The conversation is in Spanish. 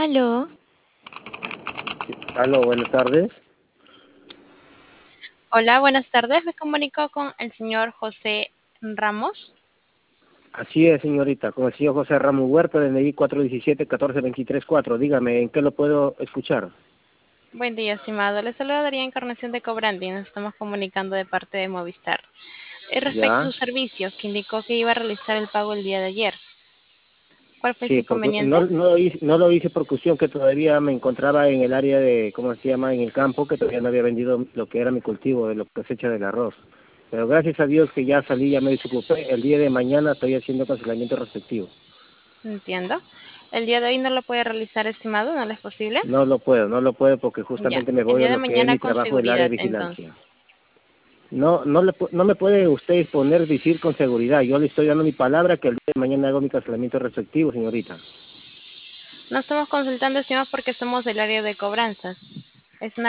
Aló, Aló, buenas tardes. Hola, buenas tardes. Me comunico con el señor José Ramos. Así es, señorita, con el señor José Ramos Huerta, DNI 417-14-23-4. Dígame, ¿en qué lo puedo escuchar? Buen día, estimado. Le saluda Daría Encarnación de Cobrandi. Nos estamos comunicando de parte de Movistar. Respecto a ¿Ya? su servicio, que indicó que iba a realizar el pago el día de ayer. ¿Cuál fue su Sí, porque inconveniente? no lo hice por cuestión que todavía me encontraba en el área de, ¿cómo se llama?, en el campo, que todavía no había vendido lo que era mi cultivo, de la cosecha del arroz. Pero gracias a Dios que ya salí, ya me desocupé. El día de mañana estoy haciendo cancelamiento respectivo. Entiendo. El día de hoy no lo puede realizar, estimado. ¿No le es posible? No lo puedo porque Ya. justamente me El voy día a de lo que es mañana mi con trabajo del área de seguridad, entonces. vigilancia. No me puede usted poner decir con seguridad. Yo le estoy dando mi palabra que el día de mañana hago mi cancelamiento respectivo, señorita. No estamos consultando, estimado, porque somos del área de cobranzas. Es una